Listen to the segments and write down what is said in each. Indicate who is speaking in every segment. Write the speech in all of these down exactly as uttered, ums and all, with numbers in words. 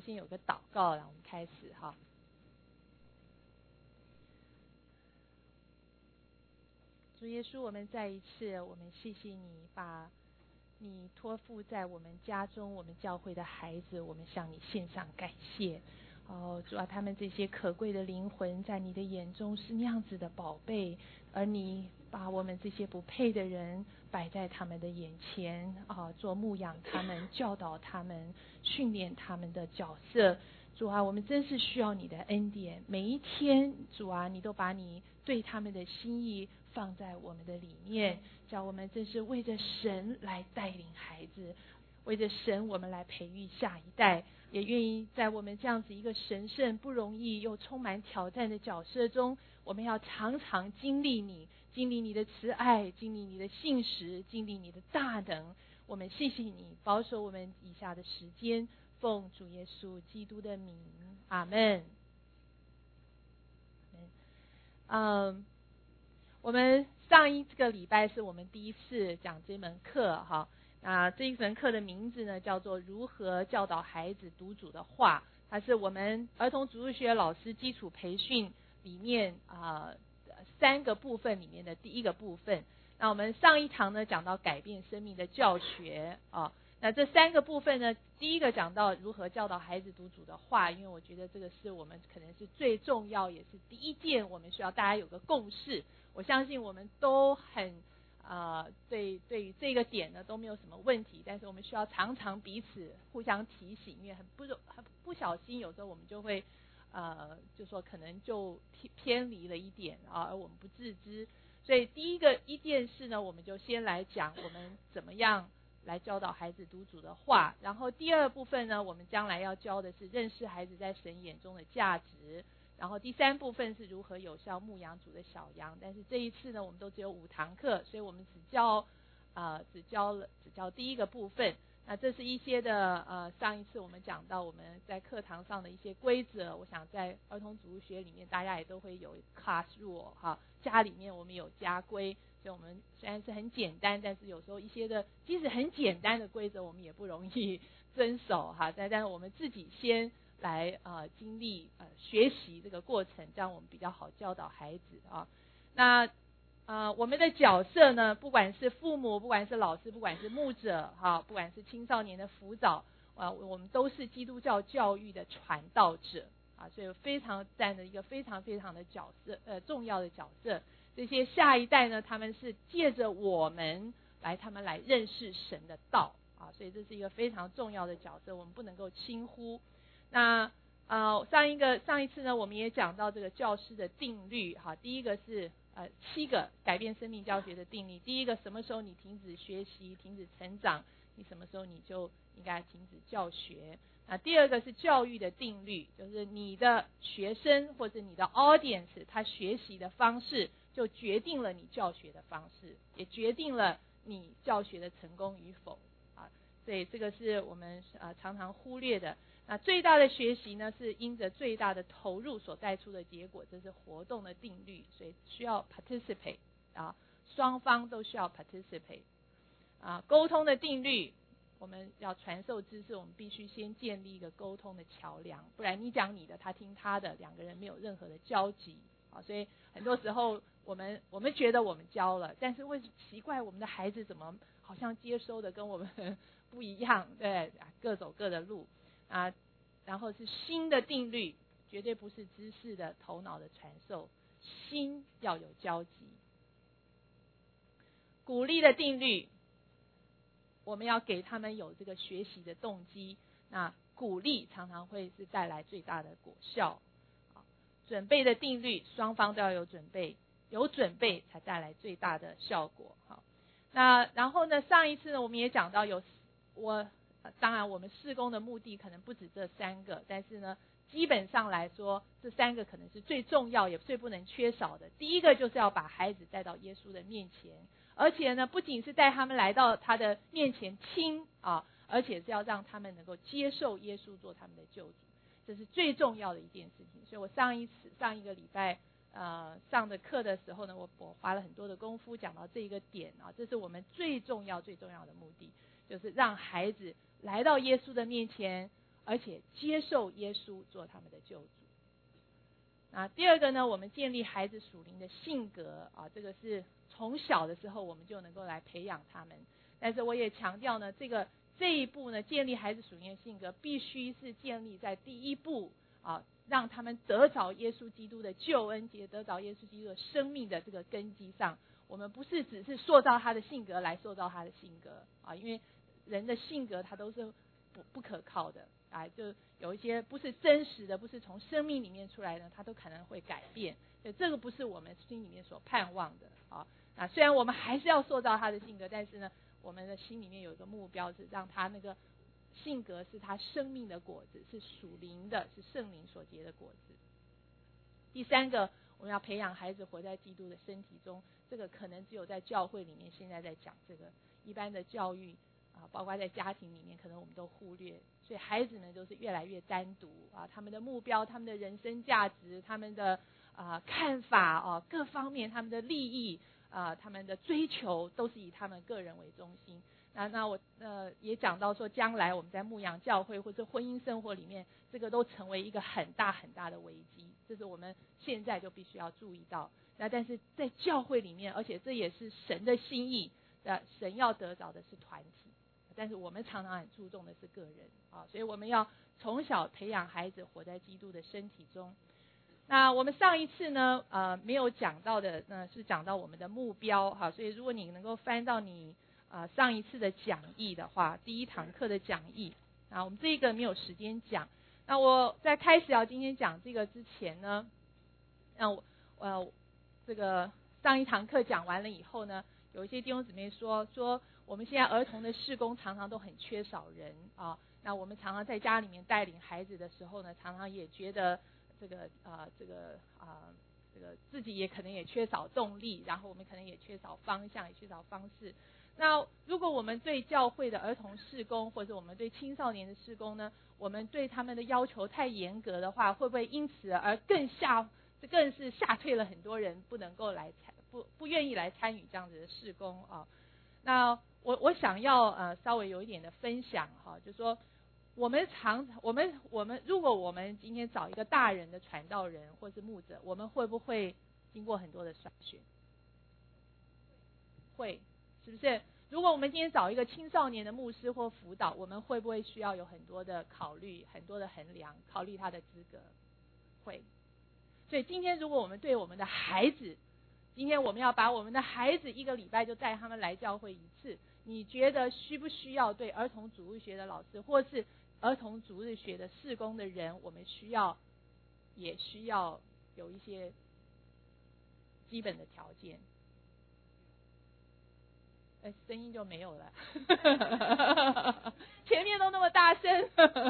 Speaker 1: 先有个祷告，然后我们开始哈。主耶稣，我们再一次，我们谢谢你把你托付在我们家中，我们教会的孩子，我们向你献上感谢。哦，主啊，他们这些可贵的灵魂，在你的眼中是那样子的宝贝，而你把我们这些不配的人摆在他们的眼前，啊，做牧养他们、教导他们、训练他们的角色。主啊，我们真是需要你的恩典，每一天，主啊，你都把你对他们的心意放在我们的里面，叫我们真是为着神来带领孩子，为着神我们来培育下一代，也愿意在我们这样子一个神圣不容易又充满挑战的角色中，我们要常常经历你，经历你的慈爱，经历你的信实，经历你的大能。我们谢谢你保守我们以下的时间，奉主耶稣基督的名，阿们。嗯，我们上一个礼拜是我们第一次讲这门课哈，那这一门课的名字呢叫做如何教导孩子读主的话，它是我们儿童主日学老师基础培训里面啊、呃、三个部分里面的第一个部分。那我们上一堂呢讲到改变生命的教学啊，那这三个部分呢，第一个讲到如何教导孩子读主的话，因为我觉得这个是我们可能是最重要，也是第一件我们需要大家有个共识。我相信我们都很呃对对于这个点呢都没有什么问题，但是我们需要常常彼此互相提醒，因为很不很不小心有时候我们就会呃就说可能就偏离了一点啊，而我们不自知。所以第一个一件事呢，我们就先来讲我们怎么样来教导孩子读主的话，然后第二部分呢，我们将来要教的是认识孩子在神眼中的价值，然后第三部分是如何有效牧养主的小羊。但是这一次呢，我们都只有五堂课，所以我们只教呃只教了只教第一个部分。那这是一些的呃上一次我们讲到我们在课堂上的一些规则，我想在儿童主日学里面大家也都会有 class rule 哈，家里面我们有家规，所以我们虽然是很简单，但是有时候一些的即使很简单的规则我们也不容易遵守哈，但但是我们自己先来呃经历呃学习这个过程，这样我们比较好教导孩子啊。那呃我们的角色呢，不管是父母，不管是老师，不管是牧者哈，不管是青少年的辅导啊，我们都是基督教教育的传道者啊，所以非常占了一个非常非常的角色呃重要的角色。这些下一代呢，他们是借着我们来他们来认识神的道啊，所以这是一个非常重要的角色，我们不能够轻忽。那呃上一个上一次呢，我们也讲到这个教师的定律哈，第一个是呃七个改变生命教学的定律。第一个，什么时候你停止学习、停止成长，你什么时候你就应该停止教学。那第二个是教育的定律，就是你的学生或者你的 audience 他学习的方式就决定了你教学的方式，也决定了你教学的成功与否啊。所以这个是我们呃常常忽略的。那最大的学习呢，是因着最大的投入所带出的结果，这是活动的定律，所以需要 participate 啊，双方都需要 participate 啊。沟通的定律，我们要传授知识，我们必须先建立一个沟通的桥梁，不然你讲你的，他听他的，两个人没有任何的交集啊。所以很多时候我们我们觉得我们教了，但是为什么奇怪我们的孩子怎么好像接收的跟我们不一样？对，各走各的路啊。然后是心的定律，绝对不是知识的头脑的传授，心要有交集。鼓励的定律，我们要给他们有这个学习的动机，那鼓励常常会是带来最大的果效。准备的定律，双方都要有准备，有准备才带来最大的效果。好，那然后呢，上一次呢我们也讲到有我当然我们事工的目的可能不止这三个，但是呢基本上来说这三个可能是最重要也最不能缺少的。第一个就是要把孩子带到耶稣的面前，而且呢不仅是带他们来到他的面前听啊，而且是要让他们能够接受耶稣做他们的救主，这是最重要的一件事情。所以我上一次上一个礼拜呃上的课的时候呢，我我花了很多的功夫讲到这一个点啊，这是我们最重要最重要的目的，就是让孩子来到耶稣的面前， 而且接受耶稣做他们的救主。啊，第二个呢，我们建立孩子属灵的性格啊，这个是从小的时候我们就能够来培养他们。但是我也强调呢，这个这一步呢，建立孩子属灵的性格，必须是建立在第一步啊，让他们得着耶稣基督的救恩，也得着耶稣基督的生命的这个根基上。我们不是只是塑造他的性格来塑造他的性格啊，因为人的性格他都是不不可靠的啊，就有一些不是真实的，不是从生命里面出来的，他都可能会改变。所以这个不是我们心里面所盼望的啊。啊，虽然我们还是要塑造他的性格，但是呢，我们的心里面有一个目标，是让他那个性格是他生命的果子，是属灵的，是圣灵所结的果子。第三个，我们要培养孩子活在基督的身体中，这个可能只有在教会里面现在在讲这个，一般的教育啊，包括在家庭里面，可能我们都忽略。所以孩子们都是越来越单独啊，他们的目标、他们的人生价值、他们的啊看法啊各方面，他们的利益啊，他们的追求都是以他们个人为中心。那那我呃也讲到说，将来我们在牧养教会或者婚姻生活里面，这个都成为一个很大很大的危机，这是我们现在就必须要注意到。那但是在教会里面，而且这也是神的心意，呃，神要得着的是团体，但是我们常常很注重的是个人啊，所以我们要从小培养孩子活在基督的身体中。那我们上一次呢，呃，没有讲到的，呢是讲到我们的目标哈，所以如果你能够翻到你呃上一次的讲义的话，第一堂课的讲义啊，我们这一个没有时间讲。那我在开始要今天讲这个之前呢，那我呃这个上一堂课讲完了以后呢，有一些弟兄姊妹说说我们现在儿童的事工常常都很缺少人啊，那我们常常在家里面带领孩子的时候呢，常常也觉得这个啊、呃、这个啊、呃、这个自己也可能也缺少动力，然后我们可能也缺少方向，也缺少方式。那如果我们对教会的儿童事工，或者我们对青少年的事工呢，我们对他们的要求太严格的话，会不会因此而更下更是吓退了很多人，不能够来参不不愿意来参与这样子的事工啊？那我我想要呃稍微有一点的分享哈，就是说我们常我们我们如果我们今天找一个大人的传道人或是牧者，我们会不会经过很多的筛选？会，是不是？如果我们今天找一个青少年的牧师或辅导，我们会不会需要有很多的考虑、很多的衡量，考虑他的资格？会。所以今天如果我们对我们的孩子，今天我们要把我们的孩子一个礼拜就带他们来教会一次，你觉得需不需要对儿童主日学的老师或是儿童主日学的事工的人，我们需要也需要有一些基本的条件？哎，声音就没有了，前面都那么大声。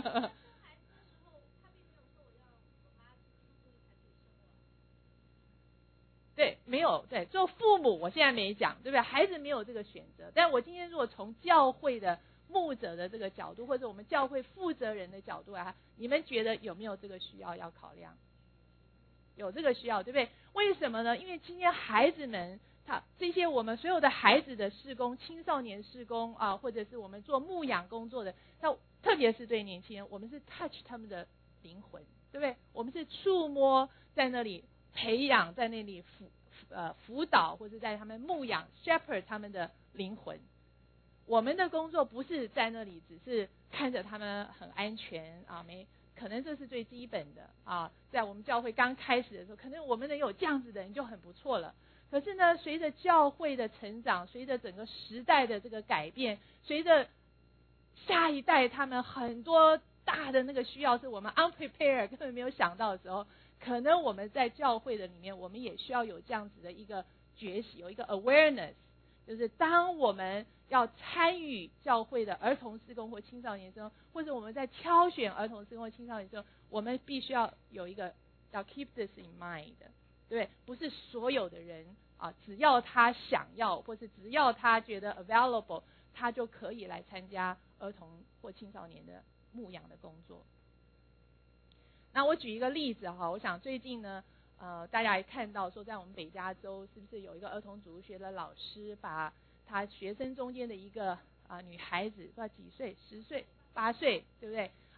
Speaker 1: 对，没有对，做父母我现在没讲，对不对？孩子没有这个选择，但我今天如果从教会的牧者的这个角度，或者我们教会负责人的角度啊，你们觉得有没有这个需要要考量？有这个需要，对不对？为什么呢？因为今天孩子们，他这些我们所有的孩子的事工、青少年事工啊，或者是我们做牧养工作的，那特别是对年轻人，我们是 touch 他们的灵魂，对不对？我们是触摸在那里。培养在那里辅呃辅导或者在他们牧养 shepherd 他们的灵魂，我们的工作不是在那里只是看着他们很安全啊，没可能这是最基本的啊，在我们教会刚开始的时候，可能我们能有这样子的人就很不错了。可是呢，随着教会的成长，随着整个时代的这个改变，随着下一代他们很多大的那个需要是我们 unprepared 根本没有想到的时候，可能我们在教会的里面，我们也需要有这样子的一个觉醒，有一个 awareness， 就是当我们要参与教会的儿童事工或青少年事工，或者我们在挑选儿童事工或青少年事工，我们必须要有一个要 keep this in mind， 对不对？不是所有的人啊，只要他想要，或是只要他觉得 available， 他就可以来参加儿童或青少年的牧养的工作。那我举一个例子哈，我想最近呢，呃，大家也看到说，在我们北加州是不是有一个儿童主日学的老师，把他学生中间的一个啊、呃、女孩子，不知道几岁，十岁、八岁，对不对？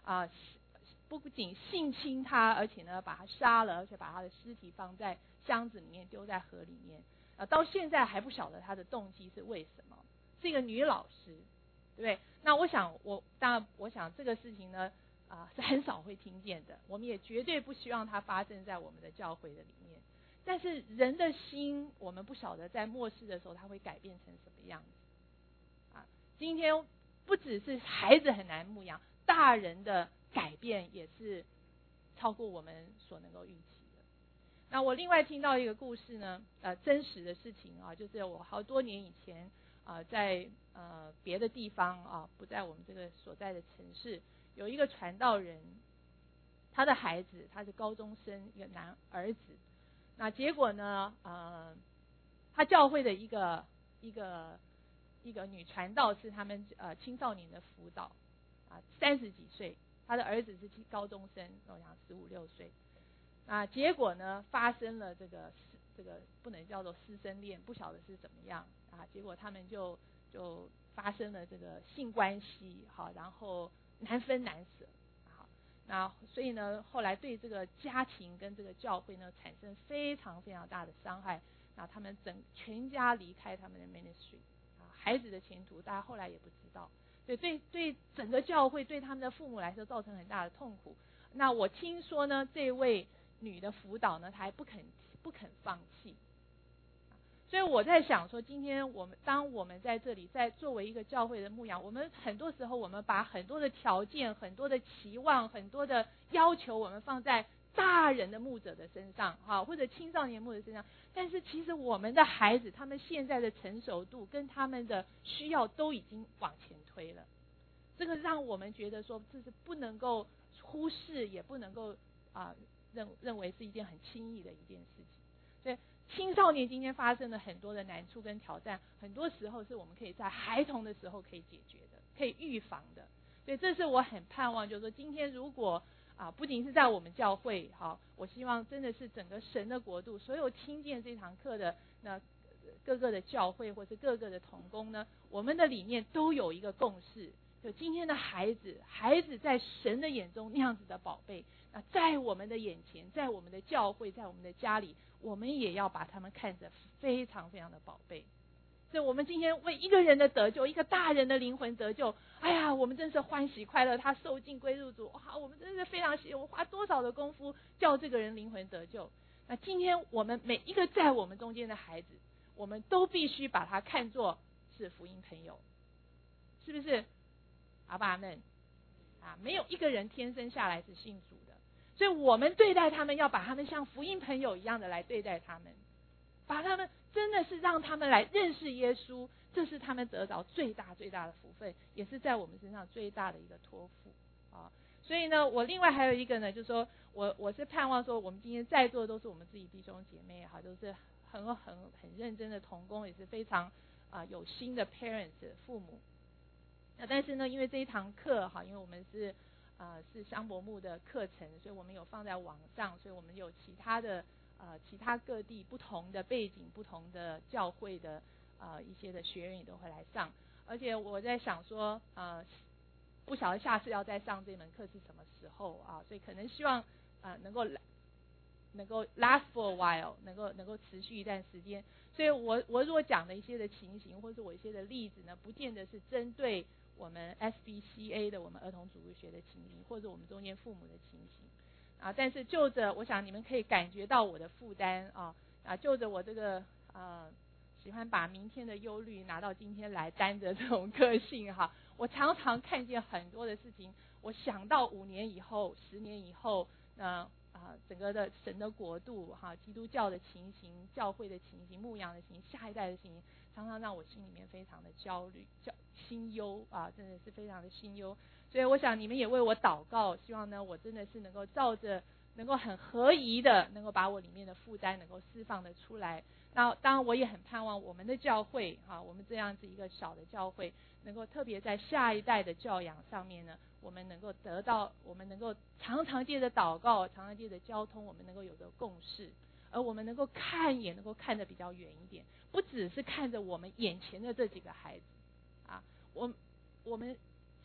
Speaker 1: 啊，不仅性侵他，而且呢把他杀了，而且把他的尸体放在箱子里面丢在河里面。啊，到现在还不晓得他的动机是为什么。是一个女老师，对不对？那我想，我当然，我想这个事情呢，啊、是很少会听见的。我们也绝对不希望它发生在我们的教会的里面。但是人的心，我们不晓得在末世的时候，它会改变成什么样子。啊，今天不只是孩子很难牧养，大人的改变也是超过我们所能够预期的。那我另外听到一个故事呢，呃，真实的事情啊，就是我好多年以前啊、呃，在呃别的地方啊，不在我们这个所在的城市，有一个传道人，他的孩子他是高中生，一个男儿子。那结果呢，呃，他教会的一个一个一个女传道是他们呃青少年的辅导啊，三十几岁，他的儿子是高中生，我想十五六岁。啊，结果呢，发生了这个这个不能叫做师生恋，不晓得是怎么样啊。结果他们就就发生了这个性关系，好，然后难分难舍，好，那所以呢，后来对这个家庭跟这个教会呢，产生非常非常大的伤害。那他们整全家离开他们的 ministry， 啊，孩子的前途大家后来也不知道，对对对，整个教会对他们的父母来说造成很大的痛苦。那我听说呢，这位女的辅导呢，她还不肯不肯放弃，所以我在想说，今天我们当我们在这里，在作为一个教会的牧养，我们很多时候我们把很多的条件、很多的期望、很多的要求，我们放在大人的牧者的身上，哈，或者青少年牧者身上，但是其实我们的孩子，他们现在的成熟度跟他们的需要都已经往前推了，这个让我们觉得说，这是不能够忽视，也不能够啊。呃认认为是一件很轻易的一件事情，所以青少年今天发生了很多的难处跟挑战，很多时候是我们可以在孩童的时候可以解决的，可以预防的。所以这是我很盼望，就是说今天如果啊，不仅是在我们教会，好，我希望真的是整个神的国度，所有听见这堂课的那各个的教会或是各个的同工呢，我们的里面都有一个共识。就今天的孩子，孩子在神的眼中那样子的宝贝，那在我们的眼前，在我们的教会，在我们的家里，我们也要把他们看着非常非常的宝贝。所以我们今天为一个人的得救，一个大人的灵魂得救，哎呀，我们真是欢喜快乐，他受尽归入主，哇，我们真是非常喜，我花多少的功夫叫这个人灵魂得救。那今天我们每一个在我们中间的孩子，我们都必须把他看作是福音朋友，是不是？阿爸阿们啊，没有一个人天生下来是信主的，所以我们对待他们要把他们像福音朋友一样的来对待他们，把他们真的是让他们来认识耶稣，这是他们得着最大最大的福分，也是在我们身上最大的一个托付啊。所以呢，我另外还有一个呢，就是说我我是盼望说，我们今天在座的都是我们自己弟兄姐妹哈，都是很很很认真的同工，也是非常啊有心的 parents 父母。那但是呢，因为这一堂课哈，因为我们是呃是香柏木的课程，所以我们有放在网上，所以我们有其他的呃其他各地不同的背景、不同的教会的呃一些的学员也都会来上。而且我在想说，呃，不晓得下次要再上这门课是什么时候啊？所以可能希望呃能够能够 last for a while， 能够能够持续一段时间。所以我我如果讲的一些的情形，或是我一些的例子呢，不见得是针对我们 S B C A 的我们儿童主日学的情形，或者我们中间父母的情形啊，但是就着我想你们可以感觉到我的负担啊啊，就着我这个呃喜欢把明天的忧虑拿到今天来担着这种个性哈，我常常看见很多的事情，我想到五年以后、十年以后，那啊整个的神的国度哈，基督教的情形、教会的情形、牧养的情形、下一代的情形，常常让我心里面非常的焦虑、焦心忧啊，真的是非常的心忧。所以我想你们也为我祷告，希望呢我真的是能够照着能够很合宜的，能够把我里面的负担能够释放的出来。那当然我也很盼望我们的教会哈，我们这样子一个小的教会，能够特别在下一代的教养上面呢，我们能够得到，我们能够常常借着祷告，常常借着交通，我们能够有个共识，而我们能够看也能够看得比较远一点，不只是看着我们眼前的这几个孩子啊，我我们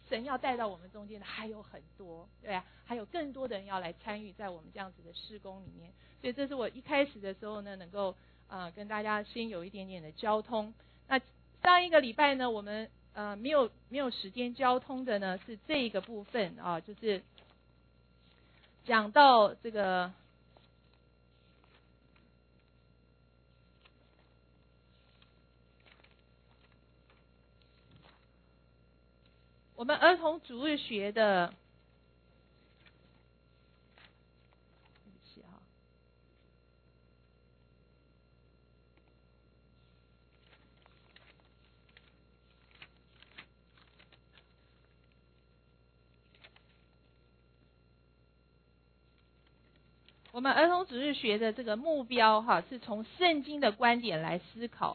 Speaker 1: 神要带到我们中间的还有很多，对啊，还有更多的人要来参与在我们这样子的事工里面。所以这是我一开始的时候呢，能够呃跟大家先有一点点的交通。那上一个礼拜呢，我们呃没有没有时间交通的呢是这一个部分啊，就是讲到这个。我们儿童主日学的，对不起哈，我们儿童主日学的这个目标哈，是从圣经的观点来思考，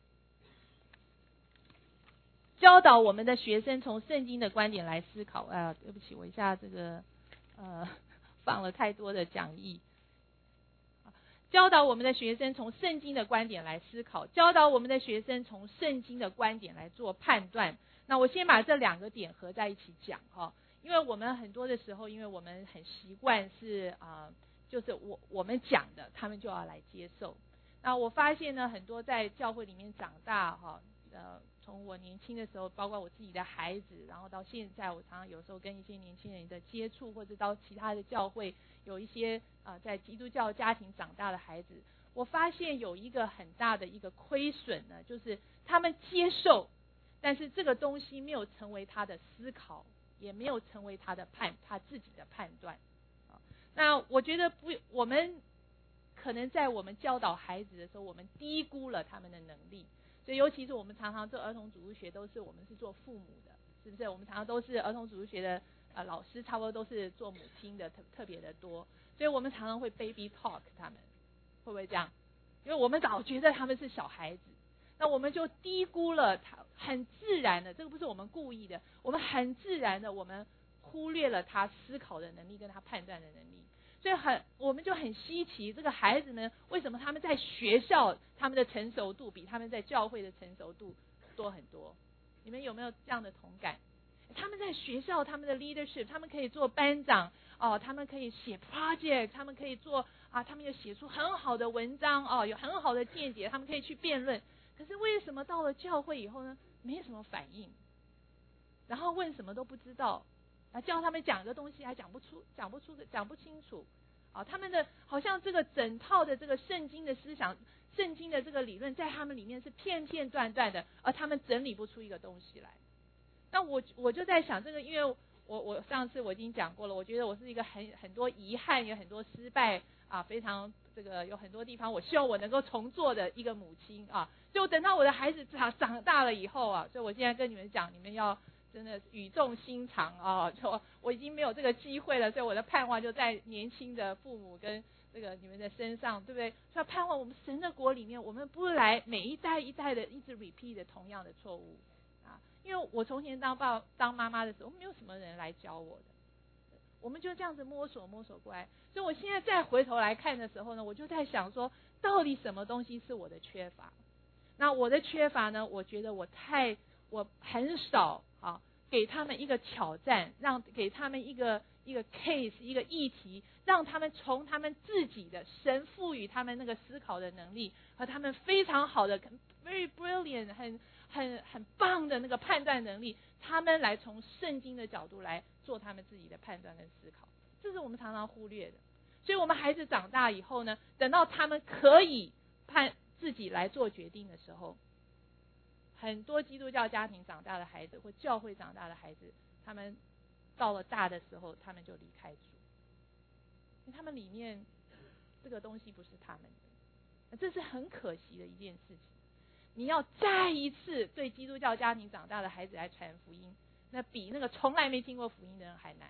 Speaker 1: 教导我们的学生从圣经的观点来思考。啊、呃，对不起，我一下这个呃放了太多的讲义。教导我们的学生从圣经的观点来思考，教导我们的学生从圣经的观点来做判断。那我先把这两个点合在一起讲哈，因为我们很多的时候，因为我们很习惯是啊、呃，就是我我们讲的，他们就要来接受。那我发现呢，很多在教会里面长大哈，呃，从我年轻的时候，包括我自己的孩子，然后到现在，我常常有时候跟一些年轻人的接触，或者到其他的教会。有一些啊、呃，在基督教家庭长大的孩子，我发现有一个很大的一个亏损呢，就是他们接受，但是这个东西没有成为他的思考，也没有成为他的判他自己的判断。啊，那我觉得不，我们可能在我们教导孩子的时候，我们低估了他们的能力。所以，尤其是我们常常做儿童主日学，都是我们是做父母的，是不是？我们常常都是儿童主日学的。呃，老师差不多都是做母亲的，特特别的多，所以我们常常会 baby talk 他们，会不会这样？因为我们早觉得他们是小孩子，那我们就低估了他，很自然的，这个不是我们故意的，我们很自然的，我们忽略了他思考的能力跟他判断的能力，所以很我们就很稀奇，这个孩子呢，为什么他们在学校他们的成熟度比他们在教会的成熟度多很多？你们有没有这样的同感？他们在学校，他们的 leadership， 他们可以做班长哦，他们可以写 project， 他们可以做啊，他们有写出很好的文章哦，有很好的见解，他们可以去辩论。可是为什么到了教会以后呢，没什么反应？然后问什么都不知道，啊，叫他们讲个东西还讲不出，讲不出，讲不清楚。啊，他们的好像这个整套的这个圣经的思想，圣经的这个理论，在他们里面是片片段段的，而他们整理不出一个东西来。那我我就在想这个，因为我我上次我已经讲过了，我觉得我是一个很很多遗憾，有很多失败啊，非常这个有很多地方，我希望我能够重做的一个母亲啊。就等到我的孩子长长大了以后啊，所以我现在跟你们讲，你们要真的语重心长啊，就我已经没有这个机会了，所以我的盼望就在年轻的父母跟这个你们的身上，对不对？所以盼望我们神的国里面，我们不来每一代一代的一直 repeat 的同样的错误。因为我从前当爸当妈妈的时候，没有什么人来教我的，我们就这样子摸索摸索过来。所以我现在再回头来看的时候呢，我就在想说，到底什么东西是我的缺乏？那我的缺乏呢？我觉得我太我很少啊，给他们一个挑战，让给他们一个一个 case 一个议题，让他们从他们自己的神赋予他们那个思考的能力和他们非常好的 very brilliant 很。很很棒的那个判断能力，他们来从圣经的角度来做他们自己的判断跟思考，这是我们常常忽略的。所以我们孩子长大以后呢，等到他们可以判自己来做决定的时候，很多基督教家庭长大的孩子或教会长大的孩子，他们到了大的时候，他们就离开主，因为他们里面这个东西不是他们的，这是很可惜的一件事情。你要再一次对基督教家庭长大的孩子来传福音，那比那个从来没听过福音的人还难。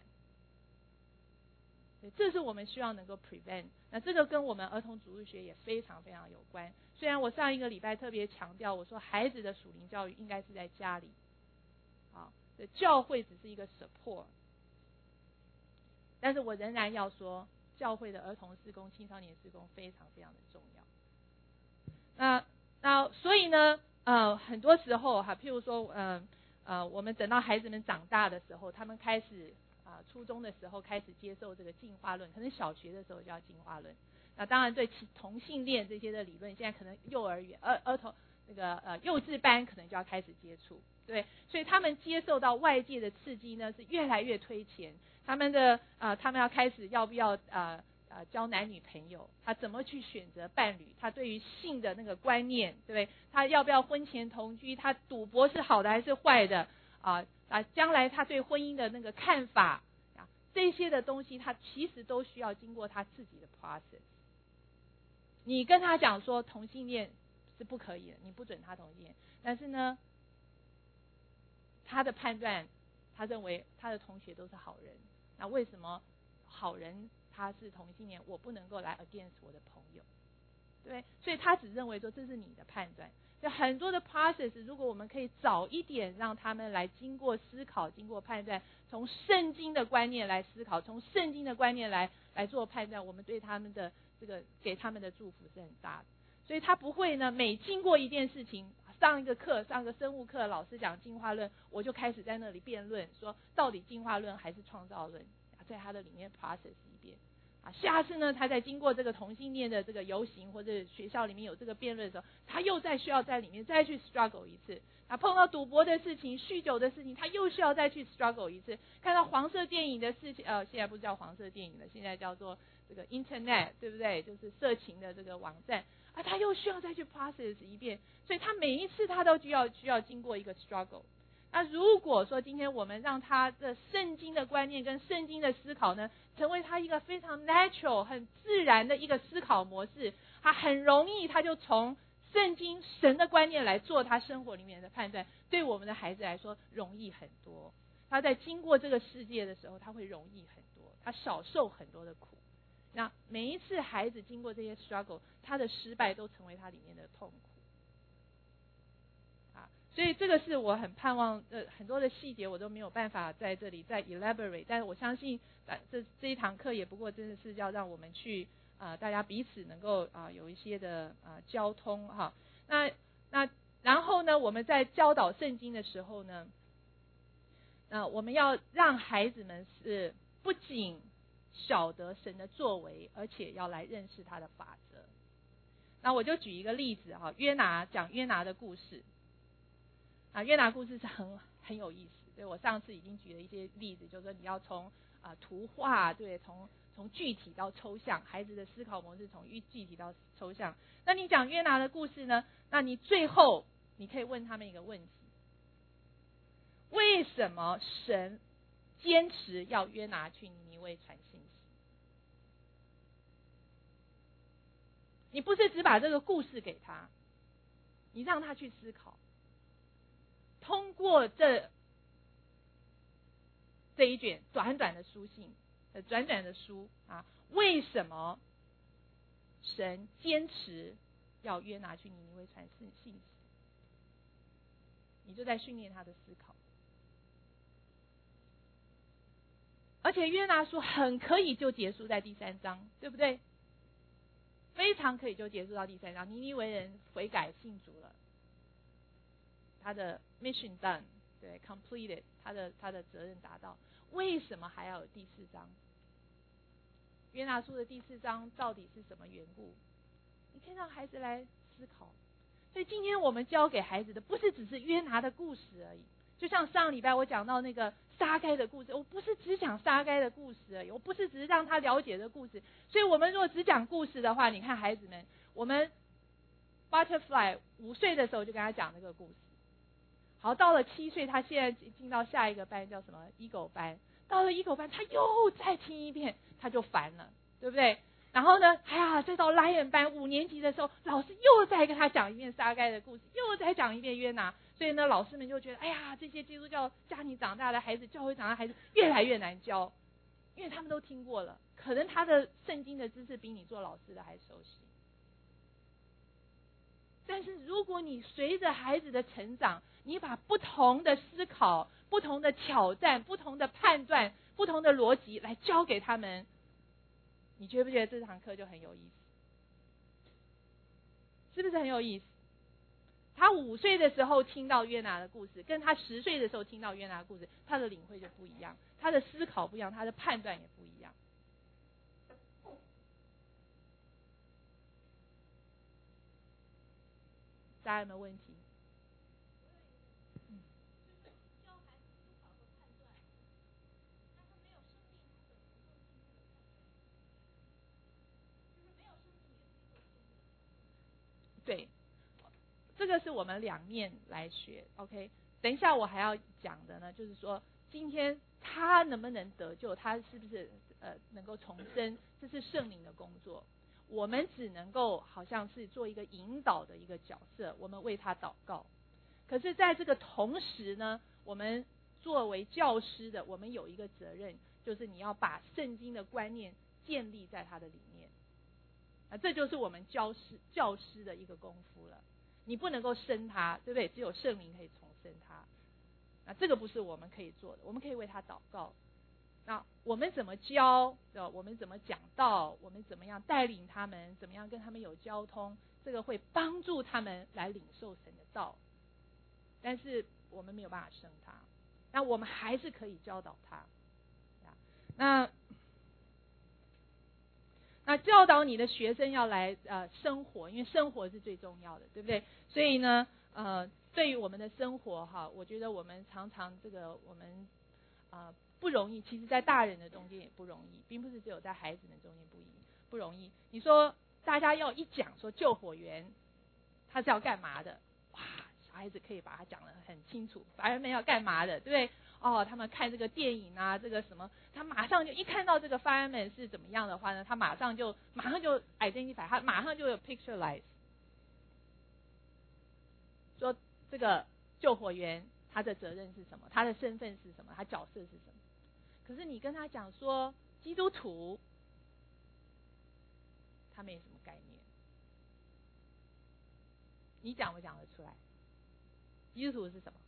Speaker 1: 对，这是我们需要能够 prevent。那这个跟我们儿童主日学也非常非常有关。虽然我上一个礼拜特别强调，我说孩子的属灵教育应该是在家里，啊，教会只是一个 support， 但是我仍然要说，教会的儿童事工、青少年事工非常非常的重要。那那所以呢，呃，很多时候哈，譬如说，嗯呃，我们等到孩子们长大的时候，他们开始啊、呃，初中的时候开始接受这个进化论，可能小学的时候就要进化论。那当然对同性恋这些的理论，现在可能幼儿园、儿儿童那个呃幼稚班可能就要开始接触，对，所以他们接受到外界的刺激呢是越来越推前。他们的呃，他们要开始要不要呃呃交男女朋友，他怎么去选择伴侣，他对于性的那个观念，对不对？他要不要婚前同居？他赌博是好的还是坏的？啊啊，将来他对婚姻的那个看法啊，这些的东西，他其实都需要经过他自己的 process。你跟他讲说同性恋是不可以的，你不准他同性恋，但是呢，他的判断，他认为他的同学都是好人。那为什么好人他是同性恋，我不能够来 against 我的朋友？对，所以他只认为说这是你的判断。就很多的 process， 如果我们可以早一点让他们来经过思考、经过判断，从圣经的观念来思考，从圣经的观念来来做判断，我们对他们的这个给他们的祝福是很大的。所以他不会呢，每经过一件事情，上一个课，上个生物课，老师讲进化论，我就开始在那里辩论，说到底进化论还是创造论，在他的里面 process 一遍。啊，下次呢，他在经过这个同性恋的这个游行或者学校里面有这个辩论的时候，他又再需要在里面再去 struggle 一次。啊，碰到赌博的事情、酗酒的事情，他又需要再去 struggle 一次。看到黄色电影的事情，呃，现在不叫黄色电影了，现在叫做这个 internet， 对不对？就是色情的这个网站啊，他又需要再去 process 一遍。所以他每一次他都需要需要经过一个 struggle。那如果说今天我们让他的圣经的观念跟圣经的思考呢，成为他一个非常 natural 很自然的一个思考模式，他很容易他就从圣经神的观念来做他生活里面的判断，对我们的孩子来说容易很多。他在经过这个世界的时候，他会容易很多，他少受很多的苦。那每一次孩子经过这些 struggle， 他的失败都成为他里面的痛苦。所以这个是我很盼望，呃，很多的细节我都没有办法在这里再 elaborate， 但是我相信，呃，这这一堂课也不过真的是要让我们去，呃，大家彼此能够啊、呃、有一些的啊、呃、交通哈。那那然后呢，我们在教导圣经的时候呢，那、呃、我们要让孩子们是不仅晓得神的作为，而且要来认识他的法则。那我就举一个例子哈，约拿讲约拿的故事。啊，约拿故事是很很有意思，对，我上次已经举了一些例子，就是说你要从啊、呃、图画，对，从从具体到抽象，孩子的思考模式从具体到抽象。那你讲约拿的故事呢？那你最后你可以问他们一个问题：为什么神坚持要约拿去尼尼微传信息？你不是只把这个故事给他，你让他去思考。通过这这一卷短短的书信，呃，短短的书啊，为什么神坚持要约拿去尼尼微传信息？你就在训练他的思考。而且约拿书很可以就结束在第三章，对不对？非常可以就结束到第三章，尼尼微人悔改信主了，他的 mission done。对 ，completed， 他的他的责任达到，为什么还要有第四章？约拿书的第四章到底是什么缘故？你可以让孩子来思考。所以今天我们教给孩子的不是只是约拿的故事而已，就像上礼拜我讲到那个撒该的故事，我不是只讲撒该的故事而已，我不是只是让他了解的故事。所以我们如果只讲故事的话，你看孩子们，我们 Butterfly 五岁的时候就跟他讲这个故事。好，到了七岁，他现在进到下一个班，叫什么？Eagle班。到了 Eagle班，他又再听一遍，他就烦了，对不对？然后呢，哎呀，再到 Lion 班，五年级的时候，老师又再跟他讲一遍撒该的故事，又再讲一遍约拿。所以呢，老师们就觉得，哎呀，这些基督教家庭长大的孩子，教会长大的孩子，越来越难教，因为他们都听过了，可能他的圣经的知识比你做老师的还熟悉。但是如果你随着孩子的成长，你把不同的思考、不同的挑战、不同的判断、不同的逻辑来教给他们，你觉不觉得这堂课就很有意思？是不是很有意思？他他五岁的时候听到约拿的故事，跟他十岁的时候听到约拿的故事，他的领会就不一样，他的思考不一样，他的判断也不一样。大家有没有问题？嗯，对，这个是我们两面来学 ，OK。等一下我还要讲的呢，就是说今天他能不能得救，他是不是呃能够重生，这是圣灵的工作。我们只能够好像是做一个引导的一个角色，我们为他祷告。可是在这个同时呢，我们作为教师的，我们有一个责任，就是你要把圣经的观念建立在他的里面。啊，这就是我们教师教师的一个功夫了。你不能够生他，对不对？只有圣灵可以重生他。那这个不是我们可以做的，我们可以为他祷告。那我们怎么教？我们怎么讲道？我们怎么样带领他们？怎么样跟他们有交通？这个会帮助他们来领受神的道。但是我们没有办法生他，那我们还是可以教导他。那那教导你的学生要来呃生活，因为生活是最重要的，对不对？所以呢，呃，对于我们的生活哈，我觉得我们常常这个我们啊、呃、不容易，其实在大人的中间也不容易，并不是只有在孩子的中间不易不容易。你说大家要一讲说救火员他是要干嘛的，哇，小孩子可以把它讲得很清楚，白人们要干嘛的，对不对？哦，他们看这个电影啊，这个什么，他马上就一看到这个 fireman 是怎么样的话呢，他马上就马上就 identify， 他马上就有 pictureize， 说这个救火员他的责任是什么，他的身份是什么，他角色是什么。可是你跟他讲说基督徒，他没什么概念。你讲不讲得出来？基督徒是什么？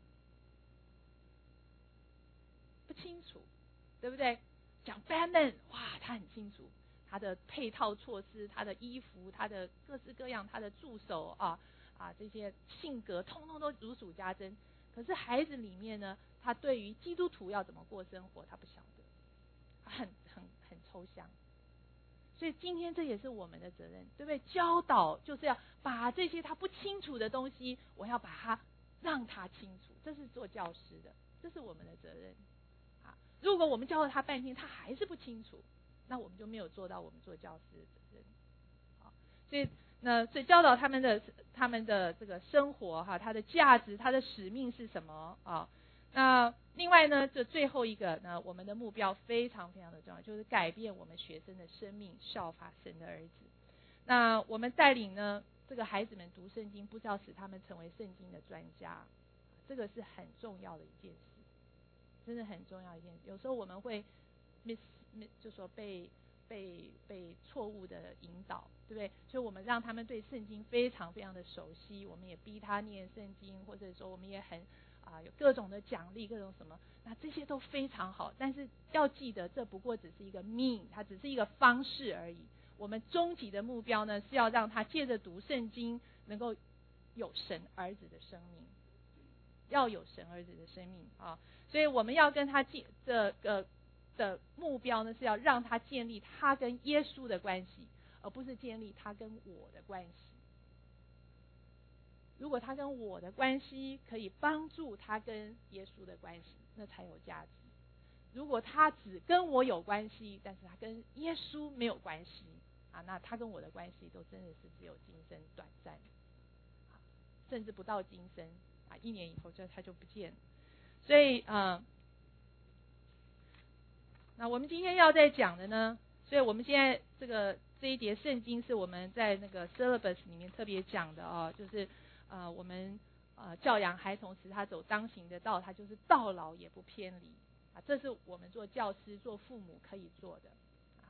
Speaker 1: 不清楚，对不对？讲 Batman， 哇，他很清楚，他的配套措施，他的衣服，他的各式各样，他的助手啊啊，这些性格通通都如数家珍。可是孩子里面呢，他对于基督徒要怎么过生活，他不晓得，他很很很抽象。所以今天这也是我们的责任，对不对？教导就是要把这些他不清楚的东西，我要把它让他清楚，这是做教师的，这是我们的责任。如果我们教了他半天，他还是不清楚，那我们就没有做到我们做教师的责任。好，所以那所以教导他们的他们的这个生活哈，他的价值，他的使命是什么啊？那另外呢，就最后一个呢，我们的目标非常非常的重要，就是改变我们学生的生命，效法神的儿子。那我们带领呢这个孩子们读圣经，不是要使他们成为圣经的专家，这个是很重要的一件事。真的很重要一件事，有时候我们会 miss miss 就说被被被错误的引导，对不对？所以我们让他们对圣经非常非常的熟悉，我们也逼他念圣经，或者说我们也很啊、呃、有各种的奖励，各种什么，那这些都非常好。但是要记得，这不过只是一个 mean， 它只是一个方式而已。我们终极的目标呢，是要让他借着读圣经，能够有神儿子的生命。要有神儿子的生命啊，所以我们要跟他建这个的目标呢，是要让他建立他跟耶稣的关系，而不是建立他跟我的关系。如果他跟我的关系可以帮助他跟耶稣的关系，那才有价值。如果他只跟我有关系，但是他跟耶稣没有关系啊，那他跟我的关系都真的是只有今生短暂，甚至不到今生。啊，一年以后就他就不见了，所以呃，那我们今天要在讲的呢，所以我们现在这个这一节圣经是我们在那个 syllabus 里面特别讲的哦，就是呃我们呃教养孩童使他走当行的道，他就是到老也不偏离啊，这是我们做教师做父母可以做的啊。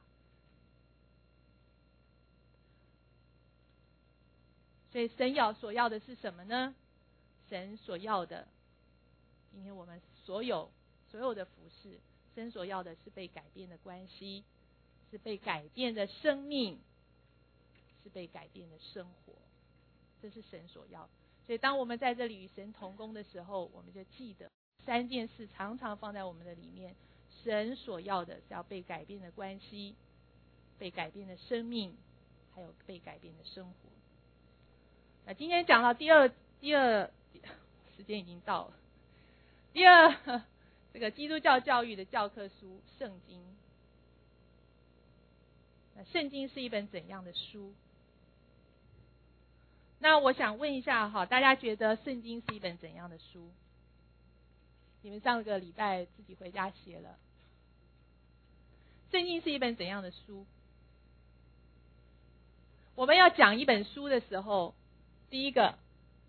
Speaker 1: 所以神要所要的是什么呢？神所要的，今天我们所有所有的服事，神所要的是被改变的关系，是被改变的生命，是被改变的生活，这是神所要。 所以当我们在这里与神同工的时候，我们就记得三件事常常放在我们的里面。神所要的是要被改变的关系，被改变的生命，还有被改变的生活。那今天讲到第二第二时间已经到了，第二这个基督教教育的教科书圣经。那圣经是一本怎样的书？那我想问一下哈，大家觉得圣经是一本怎样的书？你们上个礼拜自己回家写了。圣经是一本怎样的书？我们要讲一本书的时候，第一个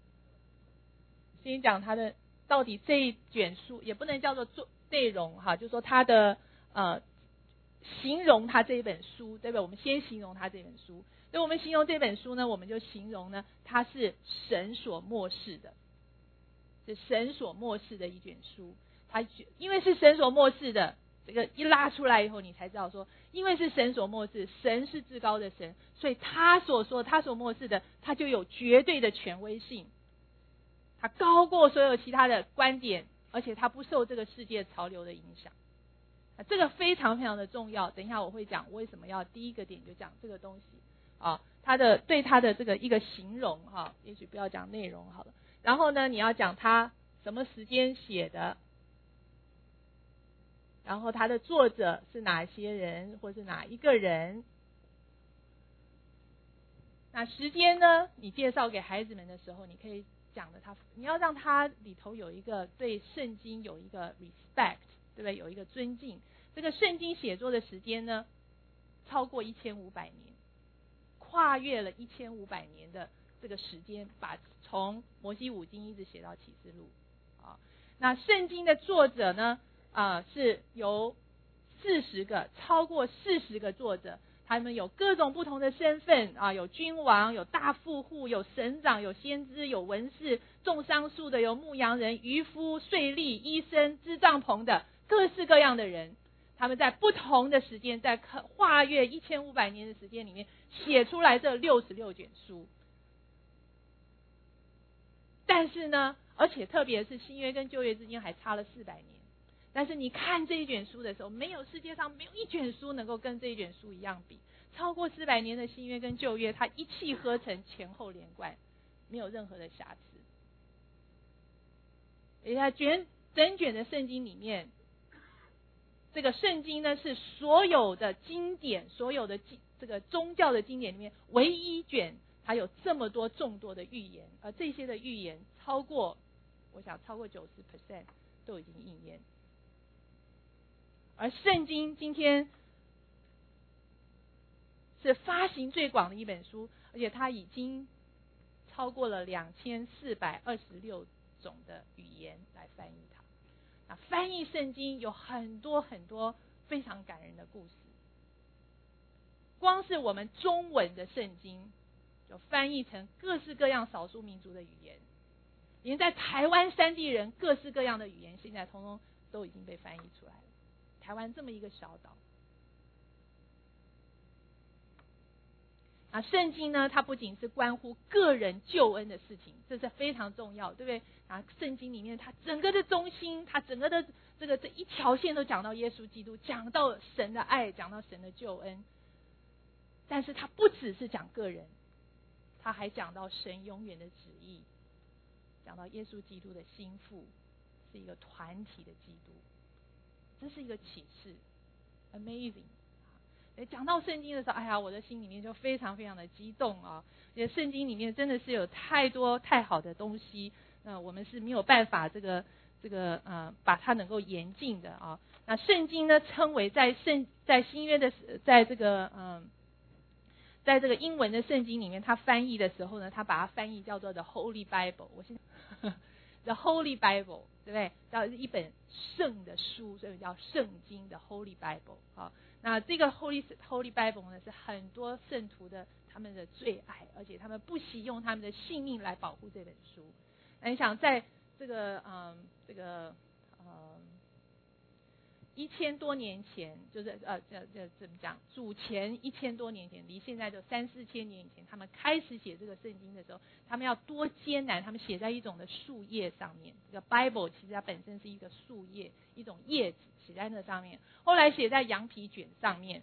Speaker 1: 先讲它的到底这一卷书，也不能叫做做内容哈，就是说它的呃形容它这一本书，对不对？我们先形容它这本书。所以我们形容这本书呢，我们就形容呢，它是神所默示的，是神所默示的一卷书。它因为是神所默示的，这个一拉出来以后，你才知道说，因为是神所默示，神是至高的神，所以他所说他所默示的，他就有绝对的权威性，他高过所有其他的观点，而且他不受这个世界潮流的影响。这个非常非常的重要，等一下我会讲为什么要第一个点就讲这个东西啊，他的对他的这个一个形容哈，也许不要讲内容好了。然后呢，你要讲他什么时间写的，然后他的作者是哪些人，或是哪一个人。那时间呢，你介绍给孩子们的时候，你可以讲的他，你要让他里头有一个对圣经有一个 respect， 对不对？有一个尊敬。这个圣经写作的时间呢，超过一千五百年，跨越了一千五百年的这个时间，把从摩西五经一直写到启示录啊。那圣经的作者呢，啊，是由四十个，超过四十个作者，他们有各种不同的身份啊，有君王，有大富户，有省长，有先知，有文士，种桑树的，有牧羊人，渔夫，税吏，医生，织帐篷的，各式各样的人，他们在不同的时间，在跨越一千五百年的时间里面，写出来这六十六卷书。但是呢，而且特别是新约跟旧约之间还差了四百年。但是你看这一卷书的时候，没有世界上没有一卷书能够跟这一卷书一样比。超过四百年的新约跟旧约，它一气呵成，前后连贯，没有任何的瑕疵。而且它卷整卷的圣经里面，这个圣经呢是所有的经典，所有的这个宗教的经典里面唯一一卷，它有这么多众多的预言，而这些的预言超过，我想超过 百分之九十 都已经应验。而圣经今天是发行最广的一本书，而且它已经超过了两千四百二十六种的语言来翻译它。那翻译圣经有很多很多非常感人的故事，光是我们中文的圣经就翻译成各式各样少数民族的语言，连在台湾山地人各式各样的语言现在通通都已经被翻译出来了。台湾这么一个小岛，啊，圣经呢，它不仅是关乎个人救恩的事情，这是非常重要，对不对？啊，圣经里面它整个的中心，它整个的这个这一条线都讲到耶稣基督，讲到神的爱，讲到神的救恩。但是它不只是讲个人，它还讲到神永远的旨意，讲到耶稣基督的心腹是一个团体的基督。这是一个启示 ，amazing。讲到圣经的时候，哎呀，我的心里面就非常非常的激动啊！因为圣经里面真的是有太多太好的东西，那、呃、我们是没有办法这个这个呃把它能够严禁的啊。那圣经呢，称为在圣在新约的在这个嗯、呃，在这个英文的圣经里面，它翻译的时候呢，它把它翻译叫做 The Holy Bible。我现在 The Holy Bible， 对不对？叫一本圣的书，所以叫圣经的 Holy Bible 啊。那这个 Holy Holy Bible 呢，是很多圣徒的他们的最爱，而且他们不惜用他们的性命来保护这本书。那你想，在这个嗯这个嗯一千多年前，就是呃这这怎么讲？主前一千多年前，离现在就三四千年以前，他们开始写这个圣经的时候，他们要多艰难，他们写在一种的树叶上面。这个 Bible 其实它本身是一个树叶，一种叶子写在那上面，后来写在羊皮卷上面。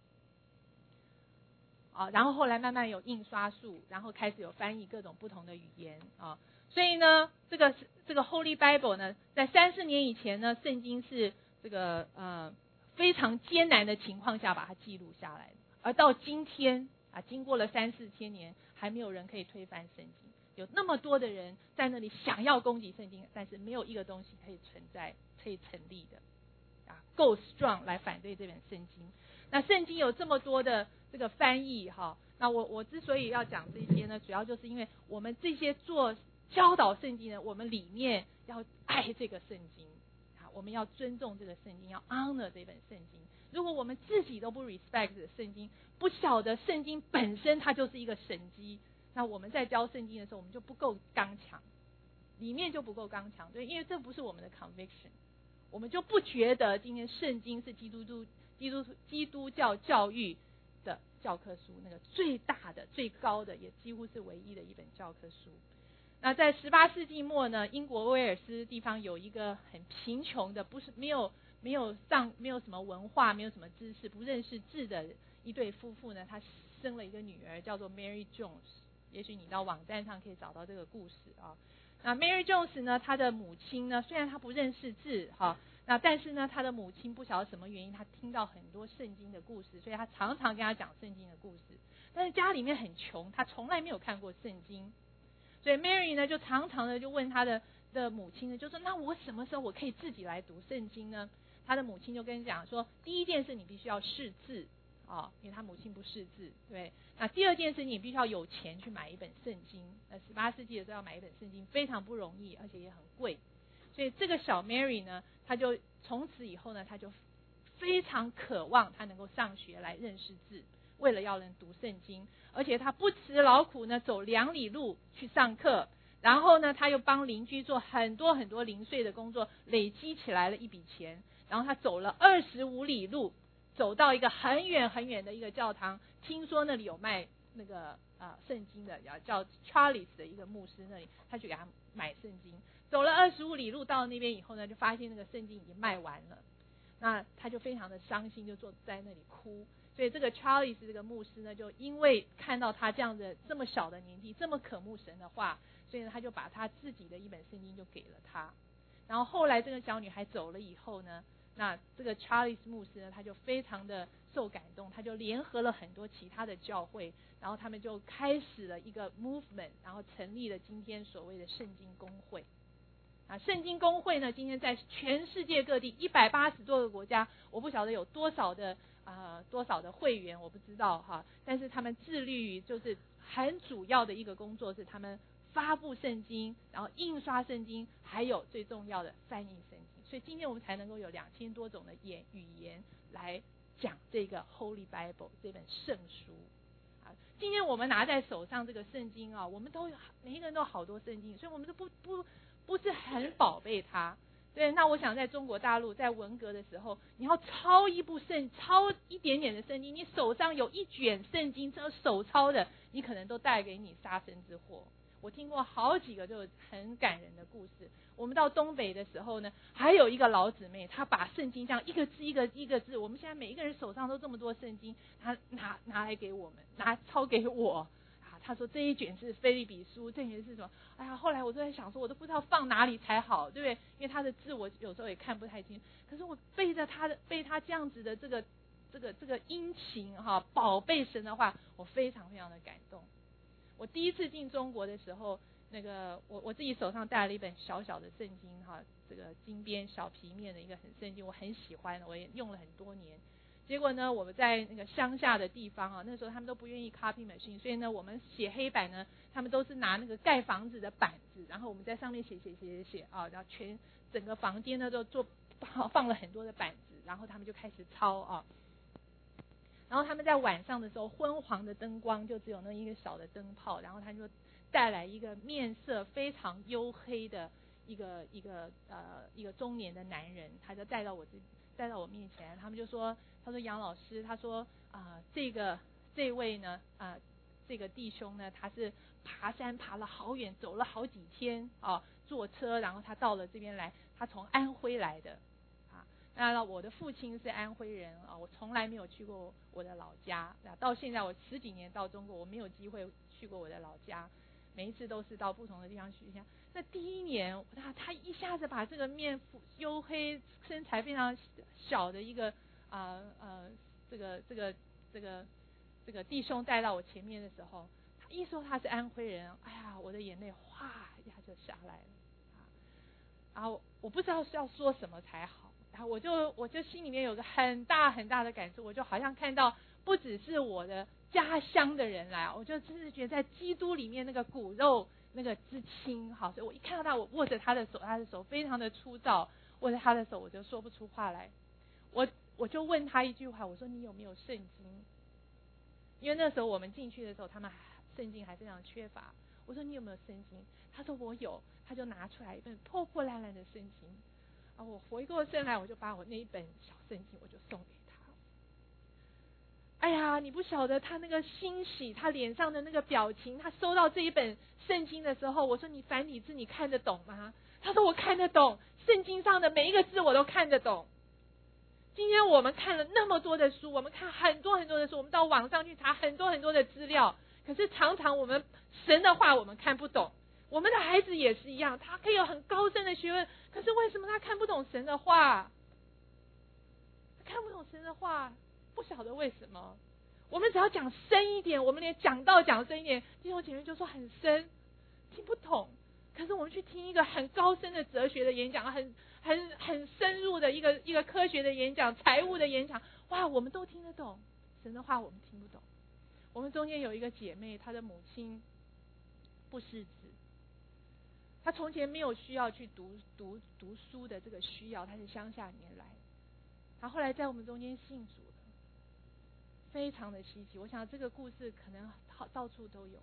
Speaker 1: 啊，然后后来慢慢有印刷术，然后开始有翻译各种不同的语言啊，所以呢，这个这个 Holy Bible 呢，在三四年以前呢，圣经是这个呃非常艰难的情况下把它记录下来的，而到今天啊，经过了三四千年，还没有人可以推翻圣经，有那么多的人在那里想要攻击圣经，但是没有一个东西可以存在、可以成立的啊，够 strong 来反对这本圣经。那圣经有这么多的这个翻译哈，那我我之所以要讲这些呢，主要就是因为我们这些做教导圣经的，我们里面要爱这个圣经啊，我们要尊重这个圣经，要 honor 这本圣经。如果我们自己都不 respect 圣经，不晓得圣经本身它就是一个神迹，那我们在教圣经的时候，我们就不够刚强，里面就不够刚强，对，因为这不是我们的 conviction， 我们就不觉得今天圣经是基督徒。基督基督教教育的教科书，那个最大的、最高的，也几乎是唯一的一本教科书。那在十八世纪末呢，英国威尔斯地方有一个很贫穷的，不是没有没有上没有什么文化、没有什么知识、不认识字的一对夫妇呢，他生了一个女儿，叫做 Mary Jones。也许你到网站上可以找到这个故事啊。那 Mary Jones 呢，她的母亲呢，虽然她不认识字哈。那但是呢，他的母亲不晓得什么原因，他听到很多圣经的故事，所以他常常跟他讲圣经的故事。但是家里面很穷，他从来没有看过圣经，所以 Mary 呢就常常的就问他的的母亲呢，就说那我什么时候我可以自己来读圣经呢？他的母亲就跟你讲说，第一件事你必须要识字啊、哦，因为他母亲不识字，对。那第二件事你必须要有钱去买一本圣经。那十八世纪的时候要买一本圣经非常不容易，而且也很贵。所以这个小 Mary 呢，她就从此以后呢，她就非常渴望她能够上学来认识字，为了要能读圣经，而且她不辞劳苦呢，走两里路去上课，然后呢，她又帮邻居做很多很多零碎的工作，累积起来了一笔钱，然后她走了二十五里路，走到一个很远很远的一个教堂，听说那里有卖那个呃圣经的，叫 Charles 的一个牧师那里，他去给他买圣经。走了二十五里路到那边以后呢，就发现那个圣经已经卖完了，那他就非常的伤心，就坐在那里哭。所以这个 Charles 这个牧师呢，就因为看到他这样的这么小的年纪，这么渴慕神的话，所以呢，他就把他自己的一本圣经就给了他。然后后来这个小女孩走了以后呢，那这个 Charles 牧师呢，他就非常的受感动，他就联合了很多其他的教会，然后他们就开始了一个 movement， 然后成立了今天所谓的圣经公会。啊，圣经公会呢，今天在全世界各地一百八十多个国家，我不晓得有多少的呃多少的会员，我不知道哈。但是他们致力于就是很主要的一个工作是他们发布圣经，然后印刷圣经，还有最重要的翻译圣经。所以今天我们才能够有两千多种的言语言来讲这个 Holy Bible 这本圣书。啊，今天我们拿在手上这个圣经啊，我们都有每一个人都有好多圣经，所以我们都不不。不是很宝贝它，对。那我想在中国大陆，在文革的时候，你要抄一部圣，抄一点点的圣经，你手上有一卷圣经，这手抄的，你可能都带给你杀身之祸。我听过好几个就很感人的故事。我们到东北的时候呢，还有一个老姊妹，她把圣经这样一个字一个一个字，我们现在每一个人手上都这么多圣经，她拿拿来给我们，拿抄给我。他说这一卷是腓立比书，这一卷是什么？哎呀，后来我都在想说，我都不知道放哪里才好，对不对？因为他的字我有时候也看不太清。可是我背着他的，背他这样子的这个这个这个殷勤哈，宝贝神的话，我非常非常的感动。我第一次进中国的时候，那个我我自己手上带了一本小小的圣经哈，这个金边小皮面的一个很圣经，我很喜欢，我也用了很多年。结果呢，我们在那个乡下的地方啊，那时候他们都不愿意 copy machine， 所以呢，我们写黑板呢，他们都是拿那个盖房子的板子，然后我们在上面写写写写写啊，然后全整个房间呢都做放了很多的板子，然后他们就开始抄啊。然后他们在晚上的时候，昏黄的灯光就只有那一个小的灯泡，然后他就带来一个面色非常黝黑的一个一个呃一个中年的男人，他就带到我这带到我面前，他们就说，他说杨老师，他说啊、呃、这个这位呢啊、呃、这个弟兄呢，他是爬山爬了好远，走了好几天啊，坐车，然后他到了这边来，他从安徽来的啊。那我的父亲是安徽人啊，我从来没有去过我的老家，到现在我十几年到中国，我没有机会去过我的老家，每一次都是到不同的地方去一下。那第一年，他他一下子把这个面黝黑、身材非常小的一个啊 呃, 呃这个这个这个这个弟兄带到我前面的时候，他一说他是安徽人，哎呀，我的眼泪哗一下就下来了啊！然后我不知道是要说什么才好，然后我就我就心里面有个很大很大的感受，我就好像看到不只是我的家乡的人来，我就真是觉得在基督里面那个骨肉那个知亲，好，所以我一看到他，我握着他的手，他的手非常的粗糙，握着他的手我就说不出话来，我我就问他一句话，我说你有没有圣经？因为那时候我们进去的时候，他们圣经还非常缺乏。我说你有没有圣经？他说我有，他就拿出来一本破破烂烂的圣经。啊，我回过身来，我就把我那一本小圣经我就送给他。哎呀，你不晓得他那个欣喜，他脸上的那个表情，他收到这一本圣经的时候，我说你繁体字你看得懂吗？他说我看得懂，圣经上的每一个字我都看得懂。今天我们看了那么多的书，我们看很多很多的书，我们到网上去查很多很多的资料，可是常常我们神的话我们看不懂。我们的孩子也是一样，他可以有很高深的学问，可是为什么他看不懂神的话？他看不懂神的话，不晓得为什么。我们只要讲深一点，我们连讲道讲深一点，弟兄姐妹就说很深，听不懂。可是我们去听一个很高深的哲学的演讲，很很很深入的一个一个科学的演讲，财务的演讲，哇，我们都听得懂。神的话我们听不懂。我们中间有一个姐妹，她的母亲不识字，她从前没有需要去读读读书的这个需要，她是乡下里面来，她后来在我们中间信主了，非常的稀奇。我想这个故事可能好到处都有。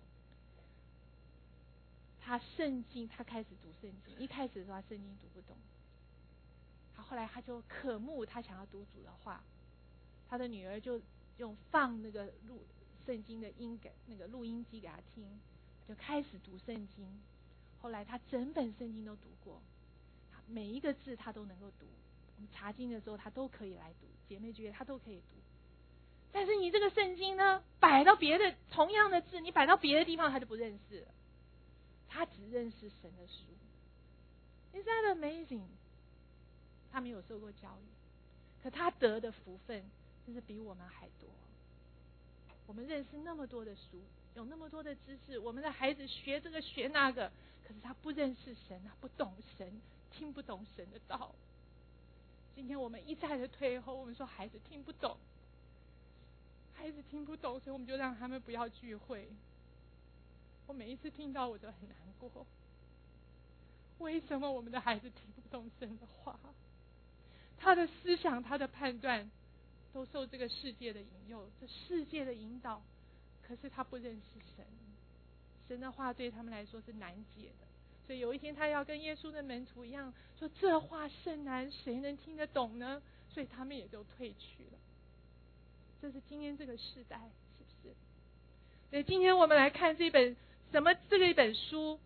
Speaker 1: 他圣经，他开始读圣经。一开始的时候，他圣经读不懂。他后来他就渴慕，他想要读主的话。他的女儿就用放那个录圣经的音给那个录音机给他听，就开始读圣经。后来他整本圣经都读过，每一个字他都能够读。我们查经的时候，他都可以来读。姐妹觉得他都可以读。但是你这个圣经呢，摆到别的同样的字，你摆到别的地方，他就不认识了。他只认识神的书。 Is that amazing？ 他没有受过教育，可他得的福分真是比我们还多。我们认识那么多的书，有那么多的知识，我们的孩子学这个学那个，可是他不认识神，他不懂神，听不懂神的道。今天我们一再的退后，我们说孩子听不懂，孩子听不懂，所以我们就让他们不要聚会。我每一次听到我都很难过，为什么我们的孩子听不懂神的话？他的思想，他的判断都受这个世界的引诱，这世界的引导，可是他不认识神，神的话对他们来说是难解的。所以有一天他要跟耶稣的门徒一样说，这话甚难，谁能听得懂呢？所以他们也就退去了。这是今天这个时代，是不是？所以今天我们来看这本什么这个一本书，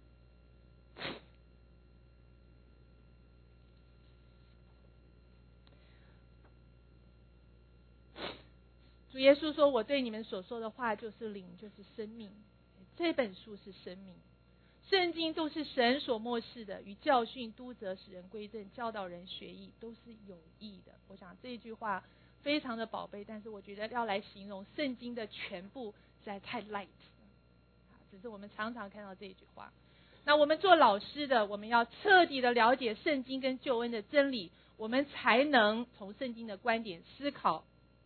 Speaker 1: 主耶稣说，我对你们所说的话就是灵，就是生命。这本书是生命，圣经都是神所默示的，与教训、督责、使人归正、教导人学义，都是有益的。我想这一句话非常的宝贝，但是我觉得要来形容圣经的全部实在太 light 了，只是我们常常看到这一句话。那我们做老师的，我们要彻底的了解圣经跟救恩的真理，我们才能从圣经的观点思考，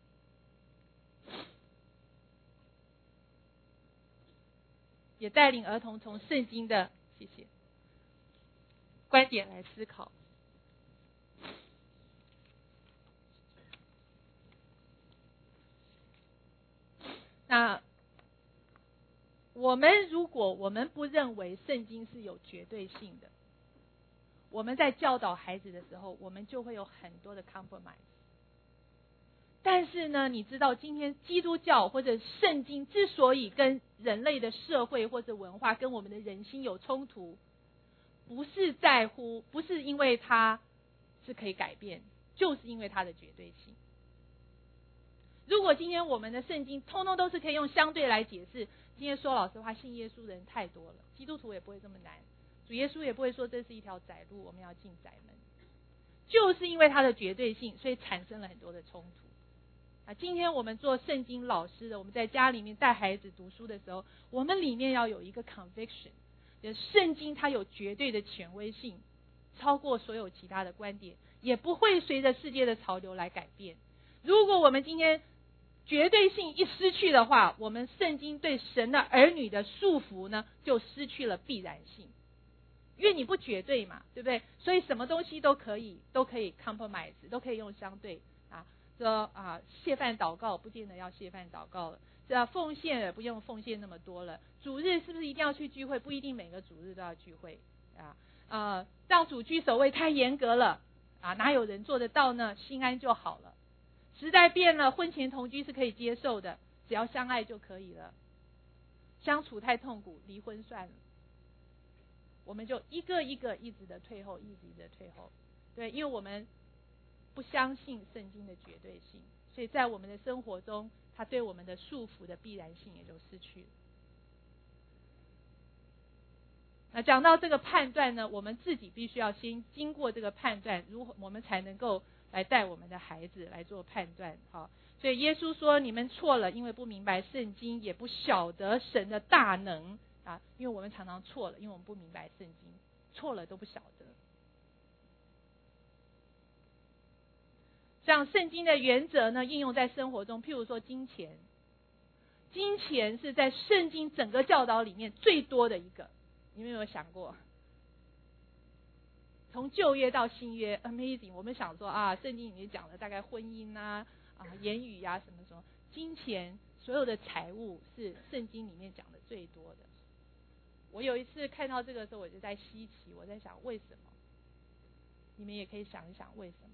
Speaker 1: 也带领儿童从圣经的谢谢观点来思考。那我们如果我们不认为圣经是有绝对性的， 我们在教导孩子的时候，我们就会有很多的 compromise。但是呢，你知道今天基督教或者圣经之所以跟人类的社会或者文化跟我们的人心有冲突，不是在乎，不是因为它是可以改变，就是因为它的绝对性。如果今天我们的圣经通通都是可以用相对来解释，今天说老实话，信耶稣的人太多了，基督徒也不会这么难，主耶稣也不会说这是一条窄路，我们要进窄门。就是因为它的绝对性，所以产生了很多的冲突。啊，今天我们做圣经老师的，我们在家里面带孩子读书的时候，我们里面要有一个 conviction， 就是圣经它有绝对的权威性，超过所有其他的观点，也不会随着世界的潮流来改变。如果我们今天绝对性一失去的话，我们圣经对神的儿女的束缚呢，就失去了必然性。因为你不绝对嘛，对不对？所以什么东西都可以，都可以 compromise， 都可以用相对啊。说啊，谢饭祷告不见得要谢饭祷告了，这奉献也不用奉献那么多了。主日是不是一定要去聚会？不一定每个主日都要聚会啊。呃，让主居首位太严格了啊，哪有人做得到呢？心安就好了。时代变了，婚前同居是可以接受的，只要相爱就可以了。相处太痛苦，离婚算了。我们就一个一个一直的退后，一直的退后。对，因为我们不相信圣经的绝对性，所以在我们的生活中，它对我们的束缚的必然性也就失去了。那讲到这个判断呢，我们自己必须要先经过这个判断，如何我们才能够来带我们的孩子来做判断。好，所以耶稣说你们错了，因为不明白圣经，也不晓得神的大能啊。因为我们常常错了，因为我们不明白圣经，错了都不晓得。像圣经的原则呢，应用在生活中，譬如说金钱，金钱是在圣经整个教导里面最多的一个。你们有没有想过，从旧约到新约 amazing， 我们想说啊，圣经里面讲的大概婚姻啊啊言语啊什么什么，金钱所有的财物是圣经里面讲的最多的。我有一次看到这个时候，我就在稀奇，我在想为什么？你们也可以想一想为什么？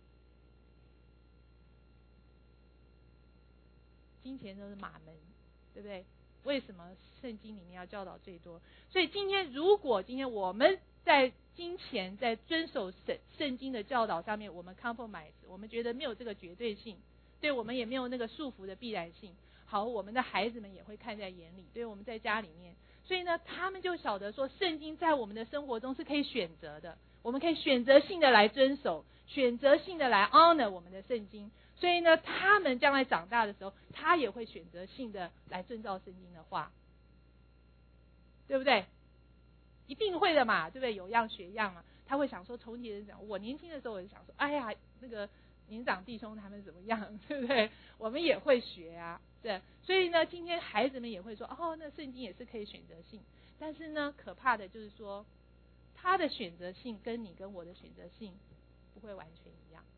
Speaker 1: 金钱都是马门，对不对？为什么圣经里面要教导最多？所以今天如果今天我们在金钱在遵守圣圣经的教导上面，我们 compromise， 我们觉得没有这个绝对性，对我们也没有那个束缚的必然性。好，我们的孩子们也会看在眼里，对我们在家里面，所以呢，他们就晓得说，圣经在我们的生活中是可以选择的，我们可以选择性的来遵守，选择性的来 honor 我们的圣经。所以呢，他们将来长大的时候，他也会选择性的来遵照圣经的话，对不对？一定会的嘛，对不对？有样学样嘛。他会想说，从前人讲，我年轻的时候我就想说，哎呀，那个年长弟兄他们怎么样，对不对？我们也会学啊，对。所以呢，今天孩子们也会说，哦，那圣经也是可以选择性。但是呢，可怕的就是说，他的选择性跟你跟我的选择性不会完全一样。